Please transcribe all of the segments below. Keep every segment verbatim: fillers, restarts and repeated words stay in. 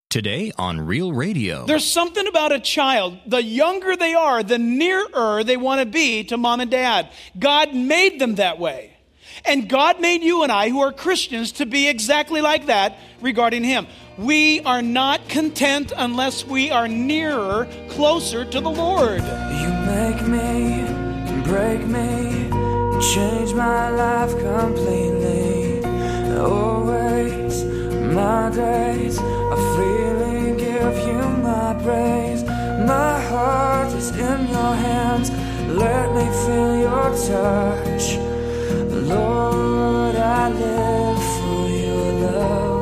Today on Real Radio. There's something about a child. The younger they are, the nearer they want to be to mom and dad. God made them that way. And God made you and I, who are Christians, to be exactly like that regarding Him. We are not content unless we are nearer, closer to the Lord. You make me, break me, change my life completely. Always, my days, I freely give you my praise. My heart is in your hands, let me feel your touch. Lord, I live for your love.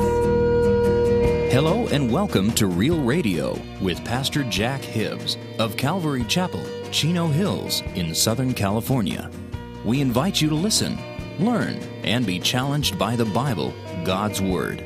Hello and welcome to Real Radio with Pastor Jack Hibbs of Calvary Chapel, Chino Hills in Southern California. We invite you to listen, learn, and be challenged by the Bible, God's Word.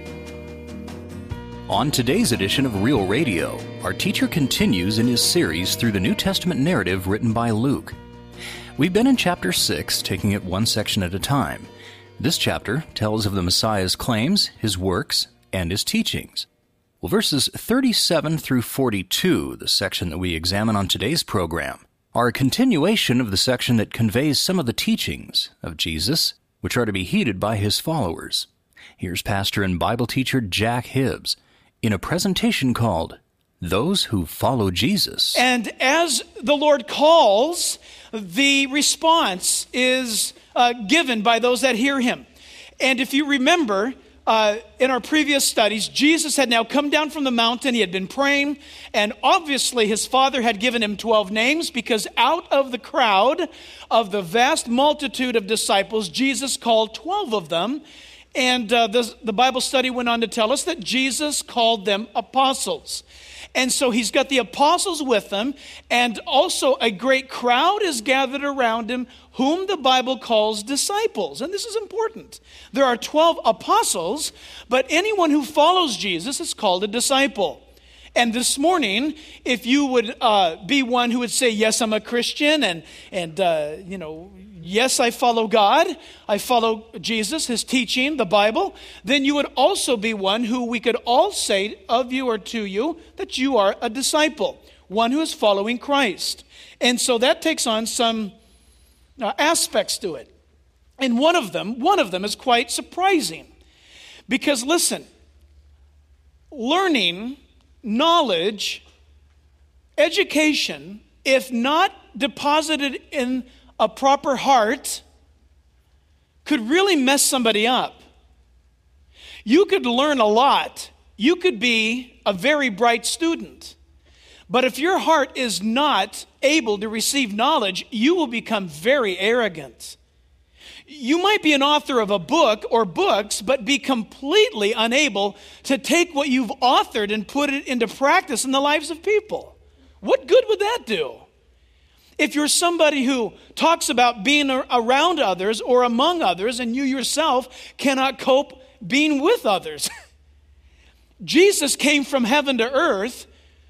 On today's edition of Real Radio, our teacher continues in his series through the New Testament narrative written by Luke. We've been in chapter six, taking it one section at a time. This chapter tells of the Messiah's claims, his works, and his teachings. Well, verses thirty-seven through forty-two, the section that we examine on today's program, are a continuation of the section that conveys some of the teachings of Jesus, which are to be heeded by his followers. Here's pastor and Bible teacher Jack Hibbs in a presentation called Those Who Follow Jesus. And as the Lord calls, the response is uh, given by those that hear Him. And if you remember, uh, in our previous studies, Jesus had now come down from the mountain. He had been praying, and obviously His Father had given Him twelve names, because out of the crowd of the vast multitude of disciples, Jesus called twelve of them. And uh, the, the Bible study went on to tell us that Jesus called them apostles. And so He's got the apostles with Him, and also a great crowd is gathered around Him, whom the Bible calls disciples. And this is important. There are twelve apostles, but anyone who follows Jesus is called a disciple. And this morning, if you would uh, be one who would say, yes, I'm a Christian, and, and uh, you know, yes, I follow God, I follow Jesus, His teaching, the Bible, then you would also be one who we could all say of you or to you that you are a disciple, one who is following Christ. And so that takes on some uh, aspects to it. And one of them, one of them is quite surprising. Because listen, learning, knowledge, education, if not deposited in a proper heart, could really mess somebody up. You could learn a lot. You could be a very bright student. But if your heart is not able to receive knowledge, you will become very arrogant. You might be an author of a book or books, but be completely unable to take what you've authored and put it into practice in the lives of people. What good would that do? If you're somebody who talks about being around others or among others, and you yourself cannot cope being with others. Jesus came from heaven to earth.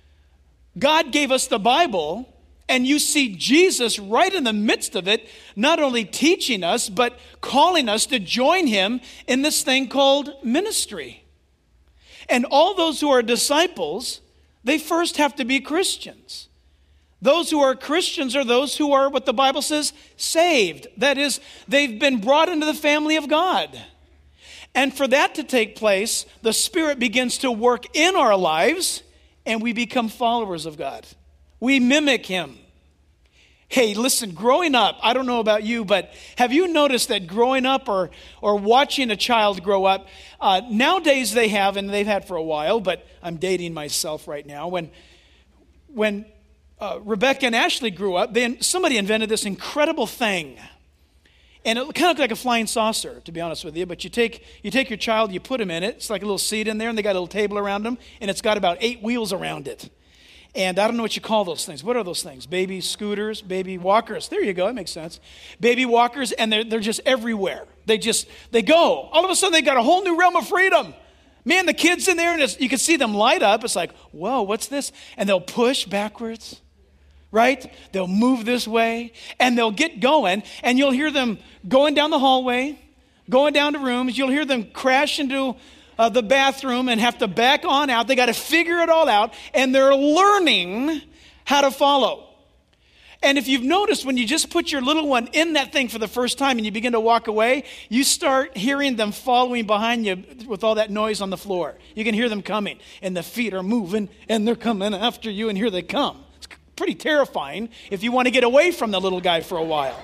God gave us the Bible. And you see Jesus right in the midst of it, not only teaching us, but calling us to join Him in this thing called ministry. And all those who are disciples, they first have to be Christians. Those who are Christians are those who are, what the Bible says, saved. That is, they've been brought into the family of God. And for that to take place, the Spirit begins to work in our lives, and we become followers of God. We mimic Him. Hey, listen, growing up, I don't know about you, but have you noticed that growing up or, or watching a child grow up, uh, nowadays they have, and they've had for a while, but I'm dating myself right now, when, when uh, Rebecca and Ashley grew up, then somebody invented this incredible thing. And it kind of looked like a flying saucer, to be honest with you, but you take you take your child, you put him in it, it's like a little seat in there, and they got a little table around them, and it's got about eight wheels around it. And I don't know what you call those things. What are those things? Baby scooters, baby walkers. There you go. That makes sense. Baby walkers, and they're, they're just everywhere. They just, they go. All of a sudden, they got a whole new realm of freedom. Man, the kids in there, and it's, you can see them light up. It's like, whoa, what's this? And they'll push backwards, right? They'll move this way, and they'll get going, and you'll hear them going down the hallway, going down to rooms. You'll hear them crash into uh, the bathroom and have to back on out. They got to figure it all out, and they're learning how to follow. And if you've noticed, when you just put your little one in that thing for the first time and you begin to walk away, you start hearing them following behind you with all that noise on the floor. You can hear them coming, and the feet are moving, and they're coming after you, and here they come. It's pretty terrifying if you want to get away from the little guy for a while.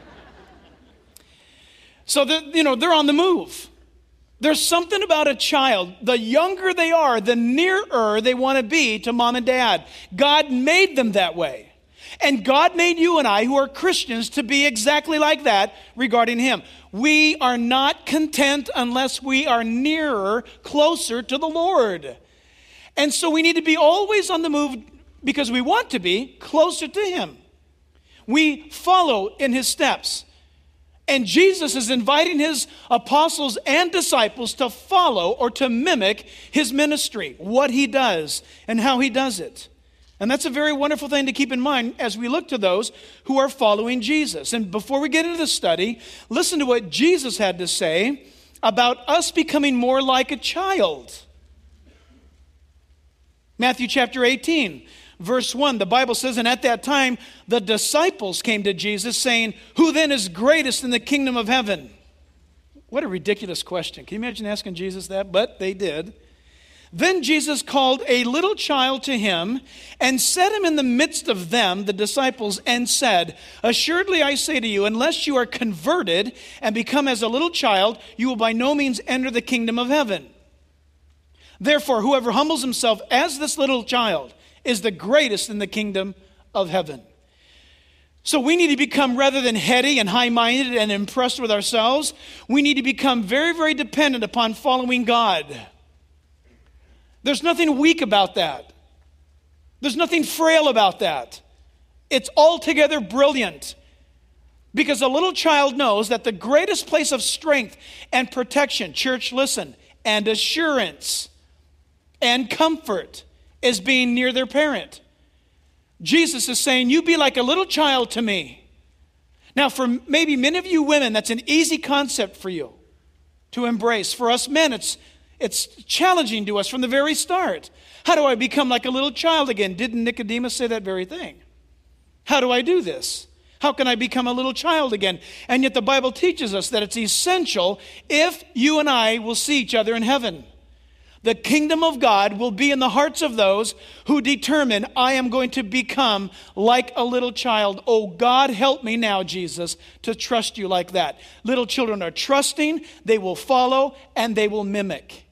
So, the, you know, they're on the move. There's something about a child. The younger they are, the nearer they want to be to mom and dad. God made them that way. And God made you and I, who are Christians, to be exactly like that regarding him. We are not content unless we are nearer, closer to the Lord. And so we need to be always on the move because we want to be closer to him. We follow in his steps. And Jesus is inviting his apostles and disciples to follow or to mimic his ministry, what he does and how he does it. And that's a very wonderful thing to keep in mind as we look to those who are following Jesus. And before we get into the study, listen to what Jesus had to say about us becoming more like a child. Matthew chapter eighteen, verse one, the Bible says, and at that time the disciples came to Jesus saying, who then is greatest in the kingdom of heaven? What a ridiculous question. Can you imagine asking Jesus that? But they did. Then Jesus called a little child to him and set him in the midst of them, the disciples, and said, assuredly I say to you, unless you are converted and become as a little child, you will by no means enter the kingdom of heaven. Therefore, whoever humbles himself as this little child is the greatest in the kingdom of heaven. So we need to become, rather than heady and high-minded and impressed with ourselves, we need to become very, very dependent upon following God. There's nothing weak about that. There's nothing frail about that. It's altogether brilliant. Because a little child knows that the greatest place of strength and protection, church, listen, and assurance and comfort is being near their parent. Jesus is saying, you be like a little child to me. Now, for maybe many of you women, that's an easy concept for you to embrace. For us men, it's It's challenging to us from the very start. How do I become like a little child again? Didn't Nicodemus say that very thing? How do I do this? How can I become a little child again? And yet the Bible teaches us that it's essential if you and I will see each other in heaven. The kingdom of God will be in the hearts of those who determine, I am going to become like a little child. Oh, God, help me now, Jesus, to trust you like that. Little children are trusting, they will follow, and they will mimic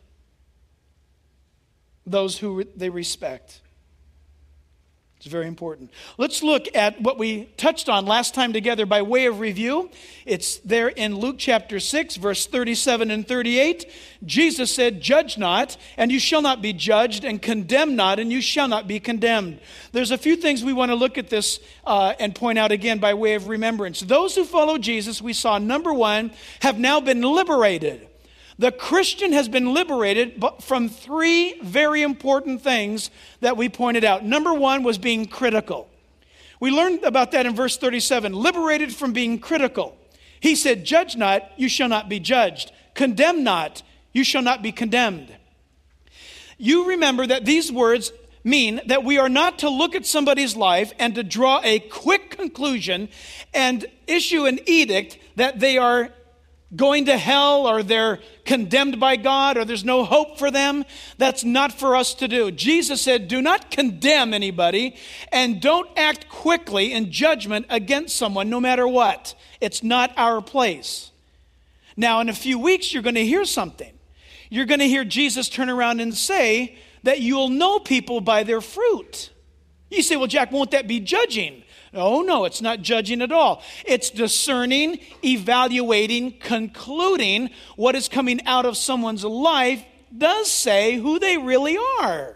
those who they respect. It's very important. Let's look at what we touched on last time together by way of review. It's there in Luke chapter six, verse thirty-seven and thirty-eight. Jesus said, judge not, and you shall not be judged, and condemn not, and you shall not be condemned. There's a few things we want to look at this uh, and point out again by way of remembrance. Those who follow Jesus, we saw, number one, have now been liberated. The Christian has been liberated from three very important things that we pointed out. Number one was being critical. We learned about that in verse thirty-seven. Liberated from being critical. He said, judge not, you shall not be judged. Condemn not, you shall not be condemned. You remember that these words mean that we are not to look at somebody's life and to draw a quick conclusion and issue an edict that they are going to hell or they're condemned by God or there's no hope for them. That's not for us to do. Jesus said, do not condemn anybody and don't act quickly in judgment against someone no matter what. It's not our place. Now, in a few weeks, you're going to hear something. You're going to hear Jesus turn around and say that you'll know people by their fruit. You say, well, Jack, won't that be judging? Oh, no, it's not judging at all. It's discerning, evaluating, concluding what is coming out of someone's life does say who they really are.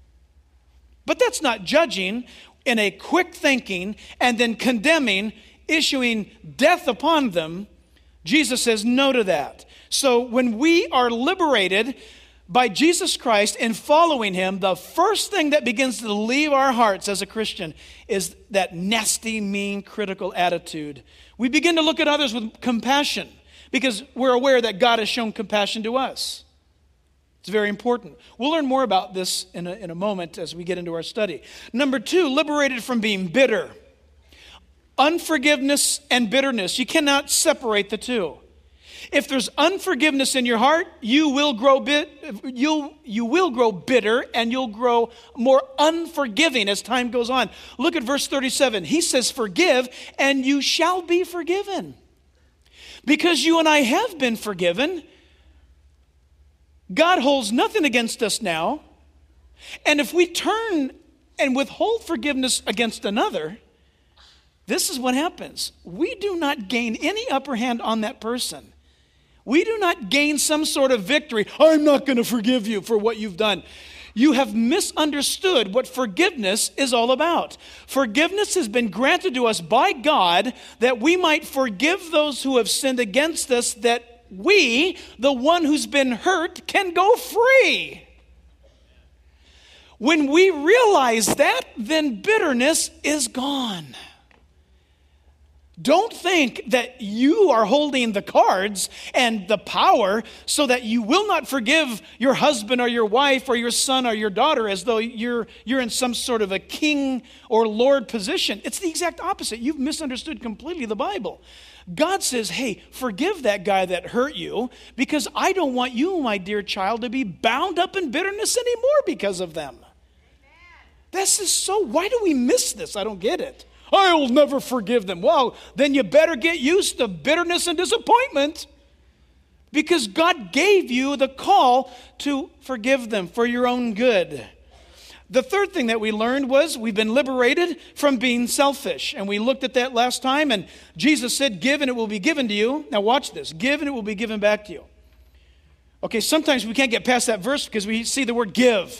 But that's not judging in a quick thinking and then condemning, issuing death upon them. Jesus says no to that. So when we are liberated by Jesus Christ and following him, the first thing that begins to leave our hearts as a Christian is that nasty, mean, critical attitude. We begin to look at others with compassion because we're aware that God has shown compassion to us. It's very important. We'll learn more about this in a, in a moment as we get into our study. Number two, liberated from being bitter. Unforgiveness and bitterness. You cannot separate the two. If there's unforgiveness in your heart, you will grow bit, you'll, you will grow bitter and you'll grow more unforgiving as time goes on. Look at verse thirty-seven. He says, forgive and you shall be forgiven. Because you and I have been forgiven, God holds nothing against us now. And if we turn and withhold forgiveness against another, this is what happens. We do not gain any upper hand on that person. We do not gain some sort of victory. I'm not going to forgive you for what you've done. You have misunderstood what forgiveness is all about. Forgiveness has been granted to us by God that we might forgive those who have sinned against us, that we, the one who's been hurt, can go free. When we realize that, then bitterness is gone. Don't think that you are holding the cards and the power so that you will not forgive your husband or your wife or your son or your daughter as though you're, you're in some sort of a king or lord position. It's the exact opposite. You've misunderstood completely the Bible. God says, hey, forgive that guy that hurt you because I don't want you, my dear child, to be bound up in bitterness anymore because of them. Amen. This is so, why do we miss this? I don't get it. I'll never forgive them. Well, then you better get used to bitterness and disappointment because God gave you the call to forgive them for your own good. The third thing that we learned was we've been liberated from being selfish. And we looked at that last time, and Jesus said, give and it will be given to you. Now watch this. Give and it will be given back to you. Okay, sometimes we can't get past that verse because we see the word give.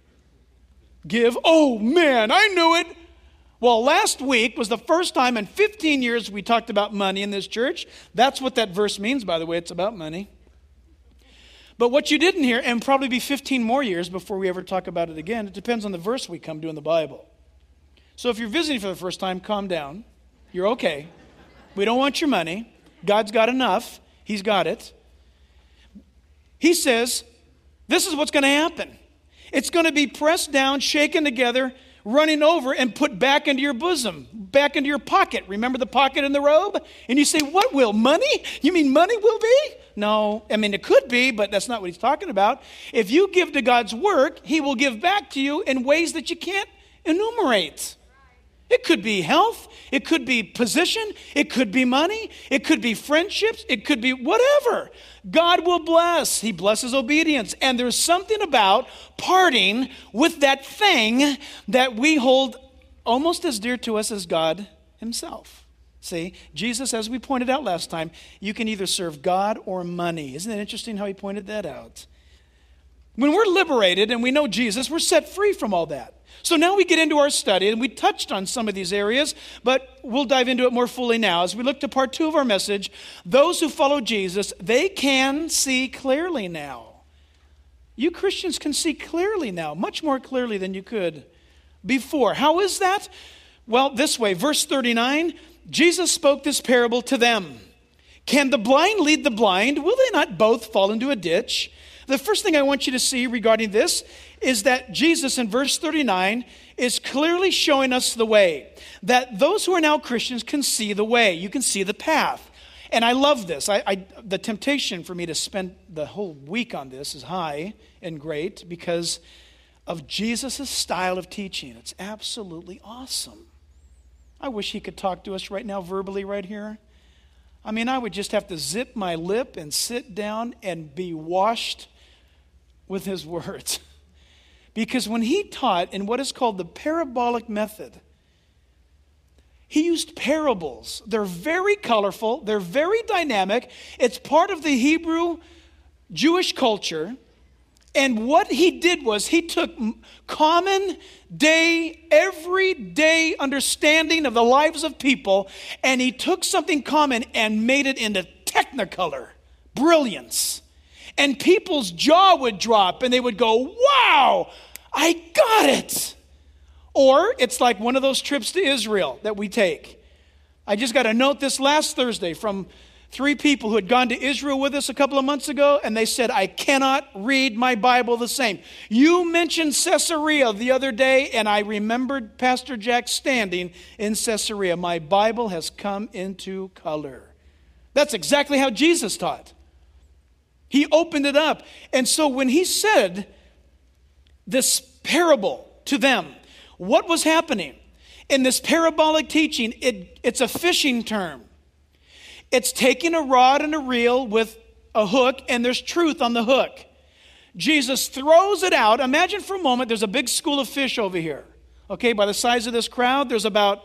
Give. Oh, man, I knew it. Well, last week was the first time in fifteen years we talked about money in this church. That's what that verse means, by the way. It's about money. But what you didn't hear, and probably be fifteen more years before we ever talk about it again, it depends on the verse we come to in the Bible. So if you're visiting for the first time, calm down. You're okay. We don't want your money. God's got enough. He's got it. He says, this is what's going to happen. It's going to be pressed down, shaken together, running over and put back into your bosom, back into your pocket. Remember the pocket in the robe? And you say, what will? Money? You mean money will be? No, I mean, it could be, but that's not what he's talking about. If you give to God's work, he will give back to you in ways that you can't enumerate. It could be health. It could be position. It could be money. It could be friendships. It could be whatever. God will bless. He blesses obedience. And there's something about parting with that thing that we hold almost as dear to us as God himself. See, Jesus, as we pointed out last time, you can either serve God or money. Isn't it interesting how he pointed that out? When we're liberated and we know Jesus, we're set free from all that. So now we get into our study, and we touched on some of these areas, but we'll dive into it more fully now. As we look to part two of our message, those who follow Jesus, they can see clearly now. You Christians can see clearly now, much more clearly than you could before. How is that? Well, this way, verse thirty-nine, Jesus spoke this parable to them. Can the blind lead the blind? Will they not both fall into a ditch? The first thing I want you to see regarding this is that Jesus in verse thirty-nine is clearly showing us the way. That those who are now Christians can see the way. You can see the path. And I love this. I, I, the temptation for me to spend the whole week on this is high and great because of Jesus' style of teaching. It's absolutely awesome. I wish he could talk to us right now verbally right here. I mean, I would just have to zip my lip and sit down and be washed with his words. Because when he taught in what is called the parabolic method, he used parables. They're very colorful. They're very dynamic. It's part of the Hebrew Jewish culture. And what he did was he took common day, everyday understanding of the lives of people, and he took something common and made it into technicolor, brilliance. And people's jaw would drop and they would go, wow, I got it. Or it's like one of those trips to Israel that we take. I just got a note this last Thursday from Three people who had gone to Israel with us a couple of months ago, and they said, I cannot read my Bible the same. You mentioned Caesarea the other day, and I remembered Pastor Jack standing in Caesarea. My Bible has come into color. That's exactly how Jesus taught. He opened it up. And so when he said this parable to them, what was happening? In this parabolic teaching, it, it's a fishing term. It's taking a rod and a reel with a hook, and there's truth on the hook. Jesus throws it out. Imagine for a moment there's a big school of fish over here. Okay, by the size of this crowd, there's about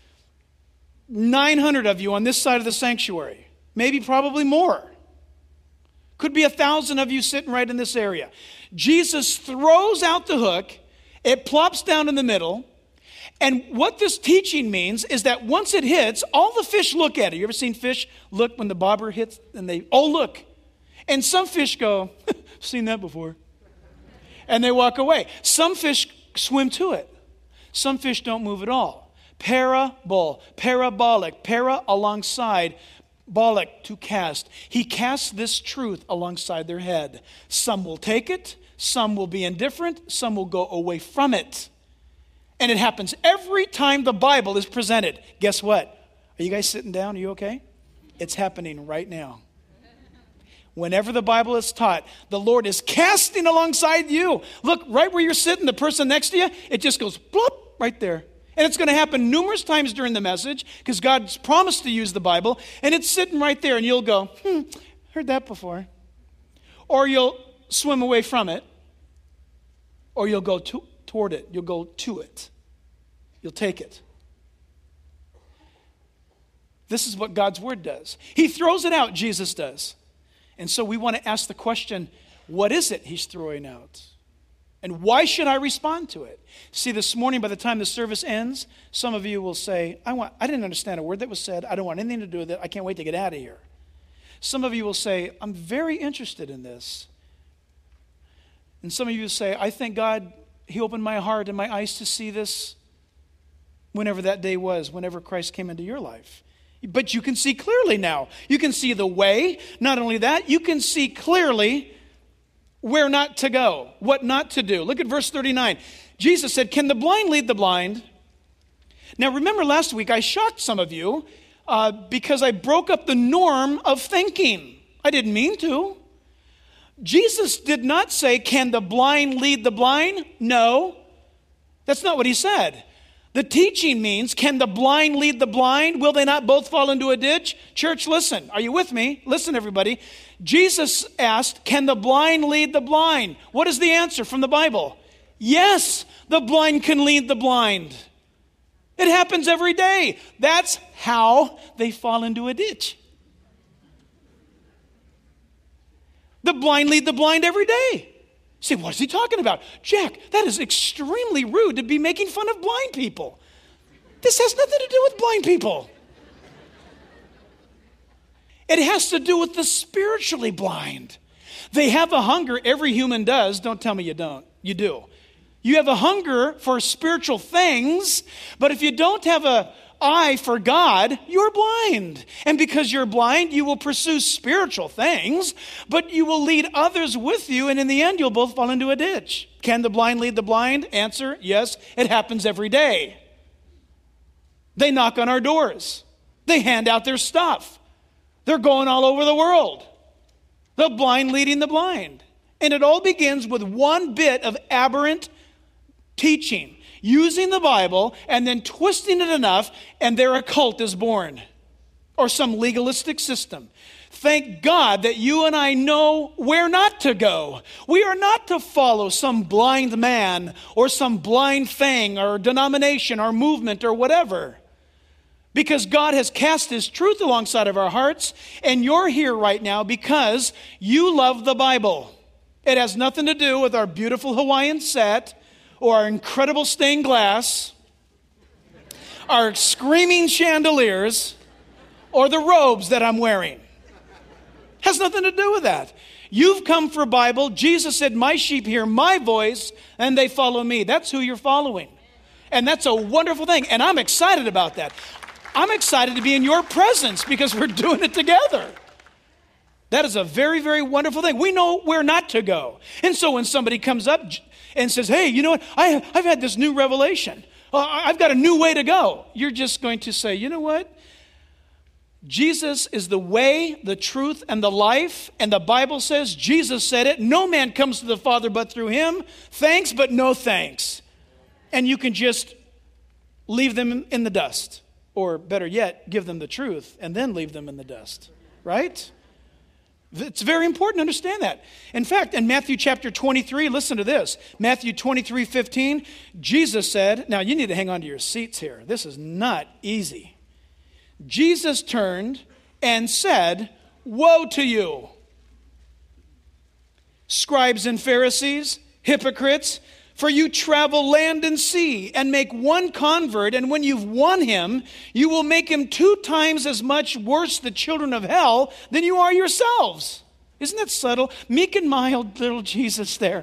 nine hundred of you on this side of the sanctuary. Maybe probably more. Could be a thousand of you sitting right in this area. Jesus throws out the hook. It plops down in the middle. And what this teaching means is that once it hits, all the fish look at it. You ever seen fish look when the bobber hits and they, oh, look. And some fish go, seen that before. And they walk away. Some fish swim to it. Some fish don't move at all. Parabol, parabolic, para alongside, bolic to cast. He casts this truth alongside their head. Some will take it. Some will be indifferent. Some will go away from it. And it happens every time the Bible is presented. Guess what? Are you guys sitting down? Are you okay? It's happening right now. Whenever the Bible is taught, the Lord is casting alongside you. Look, right where you're sitting, the person next to you, it just goes bloop right there. And it's going to happen numerous times during the message because God's promised to use the Bible. And it's sitting right there and you'll go, hmm, heard that before. Or you'll swim away from it. Or you'll go to toward it. You'll go to it. You'll take it. This is what God's word does. He throws it out, Jesus does. And so we want to ask the question, what is it he's throwing out? And why should I respond to it? See, this morning, by the time the service ends, some of you will say, I want I didn't understand a word that was said. I don't want anything to do with it. I can't wait to get out of here. Some of you will say, I'm very interested in this. And some of you will say, I thank God he opened my heart and my eyes to see this whenever that day was, whenever Christ came into your life. But you can see clearly now. You can see the way. Not only that, you can see clearly where not to go, what not to do. Look at verse thirty-nine. Jesus said, can the blind lead the blind? Now remember last week I shocked some of you uh, because I broke up the norm of thinking. I didn't mean to. Jesus did not say, can the blind lead the blind? No, that's not what he said. The teaching means, can the blind lead the blind? Will they not both fall into a ditch? Church, listen. Are you with me? Listen, everybody. Jesus asked, can the blind lead the blind? What is the answer from the Bible? Yes, the blind can lead the blind. It happens every day. That's how they fall into a ditch. The blind lead the blind every day. Say, what is he talking about? Jack, that is extremely rude to be making fun of blind people. This has nothing to do with blind people. It has to do with the spiritually blind. They have a hunger, every human does. Don't tell me you don't. You do. You have a hunger for spiritual things, but if you don't have a eye for God, you're blind. And because you're blind, you will pursue spiritual things, but you will lead others with you, and in the end, you'll both fall into a ditch. Can the blind lead the blind? Answer, yes, it happens every day. They knock on our doors. They hand out their stuff. They're going all over the world. The blind leading the blind. And it all begins with one bit of aberrant teaching, using the Bible and then twisting it enough, and their occult is born, or some legalistic system. Thank God that you and I know where not to go. We are not to follow some blind man or some blind thing or denomination or movement or whatever, because God has cast his truth alongside of our hearts, and you're here right now because you love the Bible. It has nothing to do with our beautiful Hawaiian set or our incredible stained glass, our screaming chandeliers, or the robes that I'm wearing. Has nothing to do with that. You've come for a Bible. Jesus said, my sheep hear my voice and they follow me. That's who you're following. And that's a wonderful thing. And I'm excited about that. I'm excited to be in your presence because we're doing it together. That is a very, very wonderful thing. We know where not to go. And so when somebody comes up and says, hey, you know what? I, I've had this new revelation. Uh, I've got a new way to go. You're just going to say, you know what? Jesus is the way, the truth, and the life. And the Bible says, Jesus said it, no man comes to the Father but through him. Thanks, but no thanks. And you can just leave them in the dust. Or better yet, give them the truth and then leave them in the dust. Right? It's very important to understand that. In fact, in Matthew chapter twenty-three, listen to this. Matthew twenty-three fifteen, Jesus said, now you need to hang on to your seats here. This is not easy. Jesus turned and said, woe to you, scribes and Pharisees, hypocrites, for you travel land and sea and make one convert, and when you've won him, you will make him two times as much worse the children of hell than you are yourselves. Isn't that subtle? Meek and mild little Jesus there.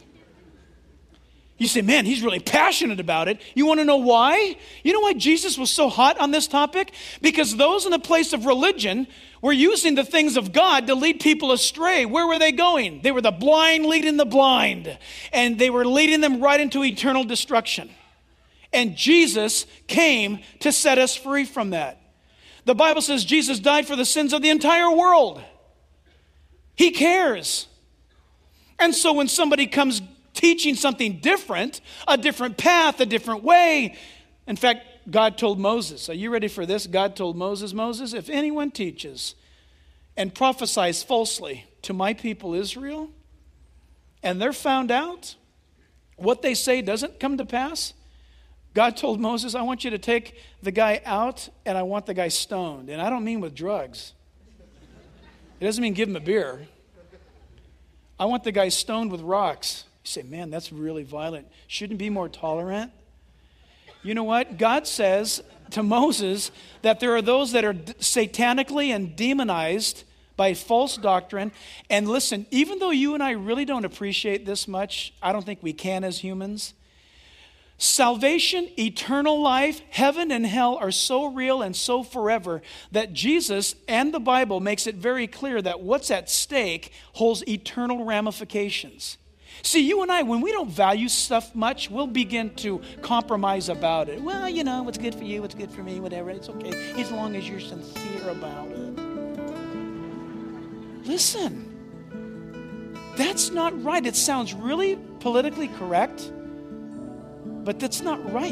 You say, man, he's really passionate about it. You want to know why? You know why Jesus was so hot on this topic? Because those in the place of religion were using the things of God to lead people astray. Where were they going? They were the blind leading the blind. And they were leading them right into eternal destruction. And Jesus came to set us free from that. The Bible says Jesus died for the sins of the entire world. He cares. And so when somebody comes teaching something different, a different path, a different way. In fact, God told Moses, are you ready for this? God told Moses, Moses, if anyone teaches and prophesies falsely to my people Israel, and they're found out, what they say doesn't come to pass, God told Moses, I want you to take the guy out and I want the guy stoned. And I don't mean with drugs. It doesn't mean give him a beer. I want the guy stoned with rocks. You say, man, that's really violent. Shouldn't be more tolerant. You know what? God says to Moses that there are those that are satanically and demonized by false doctrine. And listen, even though you and I really don't appreciate this much, I don't think we can as humans. Salvation, eternal life, heaven and hell are so real and so forever that Jesus and the Bible makes it very clear that what's at stake holds eternal ramifications. See, you and I, when we don't value stuff much, we'll begin to compromise about it. Well, you know, what's good for you, what's good for me, whatever, it's okay, as long as you're sincere about it. Listen, that's not right. It sounds really politically correct, but that's not right.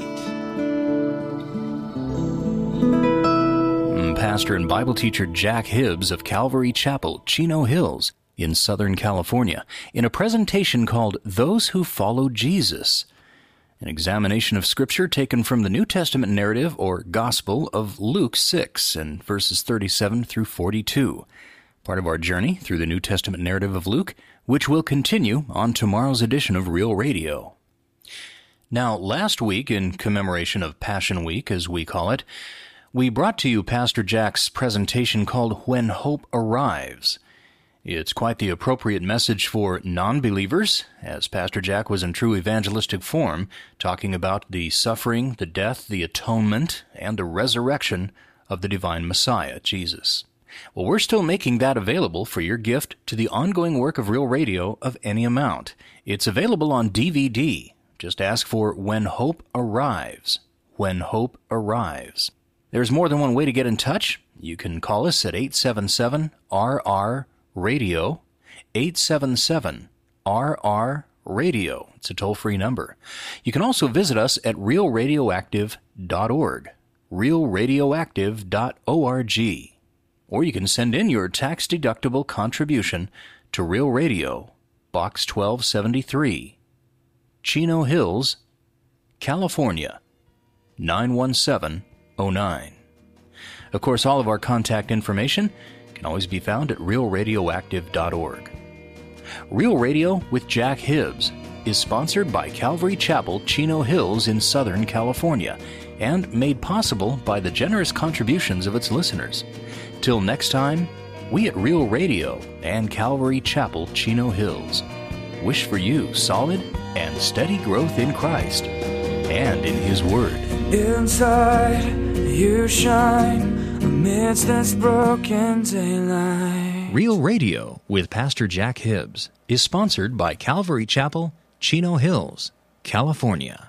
Pastor and Bible teacher Jack Hibbs of Calvary Chapel, Chino Hills, in Southern California, in a presentation called Those Who Follow Jesus, an examination of Scripture taken from the New Testament narrative or Gospel of Luke six and verses thirty-seven through forty-two, part of our journey through the New Testament narrative of Luke, which will continue on tomorrow's edition of Real Radio. Now, last week, in commemoration of Passion Week, as we call it, we brought to you Pastor Jack's presentation called When Hope Arrives. It's quite the appropriate message for non-believers, as Pastor Jack was in true evangelistic form, talking about the suffering, the death, the atonement, and the resurrection of the divine Messiah, Jesus. Well, we're still making that available for your gift to the ongoing work of Real Radio of any amount. It's available on D V D. Just ask for When Hope Arrives. When Hope Arrives. There's more than one way to get in touch. You can call us at eight seven seven R R Radio, eight seven seven R R Radio. It's a toll-free number. You can also visit us at real radioactive dot org, real radioactive dot org. Or you can send in your tax-deductible contribution to Real Radio, Box twelve seventy-three, Chino Hills, California, nine one seven oh nine. Of course, all of our contact information can always be found at real radioactive dot org. Real Radio with Jack Hibbs is sponsored by Calvary Chapel, Chino Hills in Southern California, and made possible by the generous contributions of its listeners. Till next time, we at Real Radio and Calvary Chapel, Chino Hills wish for you solid and steady growth in Christ. and in His Word. Inside, you shine amidst this broken daylight. Real Radio with Pastor Jack Hibbs is sponsored by Calvary Chapel, Chino Hills, California.